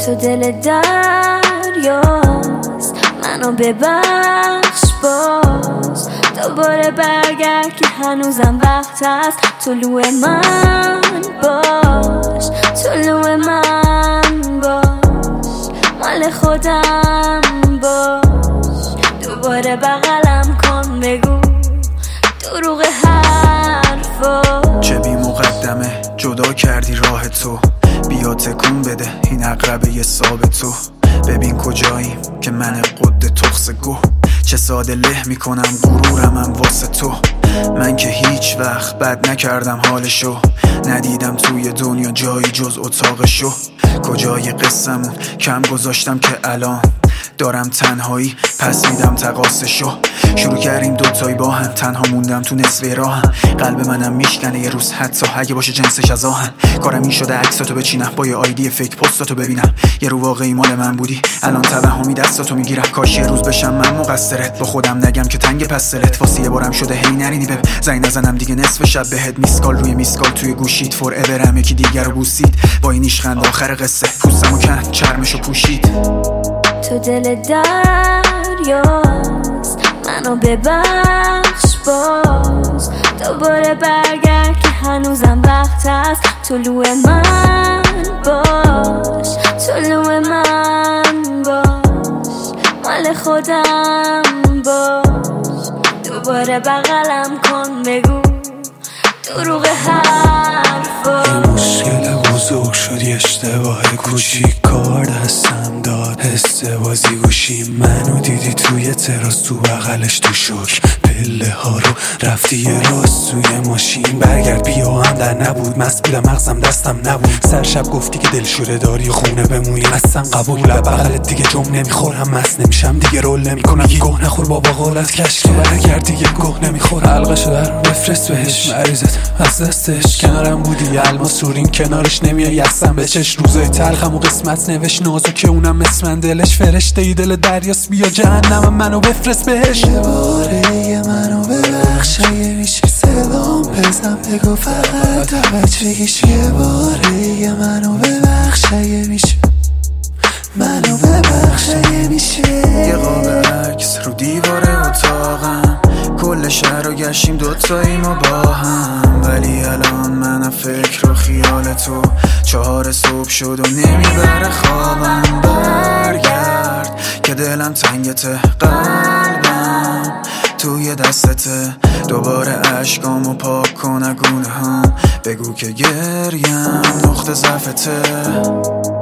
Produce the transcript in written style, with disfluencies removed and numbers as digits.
تو دل دریاست، منو ببخش باز. دوباره برگرد که هنوزم وقت هست. طلوع من باش، طلوع من باش، مال خودم باش. دوباره بغلم کن، بگو دروغ حرفا. چه بی مقدمه جدا کردی راه تو، بیا تکون بده این عقربه یه ساب تو. ببین کجاییم که من قد تخس گو، چه ساده له میکنم غرورمم واسه تو. من که هیچ وقت بد نکردم حالشو، ندیدم توی دنیا جایی جز اتاقشو. کجای قصمون کم گذاشتم که الان دارم تنهایی پس میدم تقاسشو. شروع کردیم دوتایی با هم، تنها موندم تو نصف راهم. قلب منم میشکنه یه روز حتی اگه باشه جنسش از آهن. کارم این شده عکساتو بچینم با یه آیدی فیک پستاتو ببینم. یه رو واقعی مال من بودی، الان توهمی دستاتو میگیرم. کاش یه روز بشم من مقصرت، با خودم نگم که تنگ پس دلت. واسه یه بارم شده هی نرینی بب زنگ نزنم دیگه نصف شب بهت. میسکال روی میسکال توی گوشید، فور اورم یکی دیگر رو بوسید. با این ایشخند آخر قصه پوستمو کند چرمشو پوشید. تو دل دریاست، منو ببخش باز. دوباره برگرد که هنوزم وقت هست. طلوع من باش، طلوع من باش، مال خودم باش. دوباره بغلم کن، بگو دروغ حرفا. این مشکل بزرگ شد یه اشتباه کوچیک، کار دستم داد حس بازی گوشی. منو دیدی توی تراس تو بغلش تو شوک، پله ها رو رفتی یه راست توی ماشین. برگرد بیا هم در نبود، مست بودم مغزم دستم نبود. سر شب گفتی که دلشوره داری خونه بمونی، اصلا قبول بغلت دیگه جم نمیخورم. مست نمیشم دیگه رول نمیکنم، یه گوه نخور بابا قولت کشک. برگرد دیگه گوه نمیخورم، حلقشو در بفرست بهش. مریضت از دستش کنارم بودی، الماس رورین کنارش نمیای اصلا بچش. روزای تلخم و قسمت نوشت نازو که اونم مثل من دلش فرشته ای دل دریاست. بیا جهنم منو بفرست بهش. یه باره منو ببخش اگه میشه صدام بزن، بگو فقط بچگیش. یه باره منو ببخش اگه میشه، منو ببخش اگه میشه. یه قاب عکس رو دیوار اتاقم، کل شهر رو گشتیم دوتایی ما با هم. ولی الان منم فکر و خیال تو، 4 صبح شد و نمیبره خوابم. برگرد که دلم تنگته، قلبم توی دستته. دوباره عشقامو پاک کن اگونه هم، بگو که گریم نقطه ضعفته.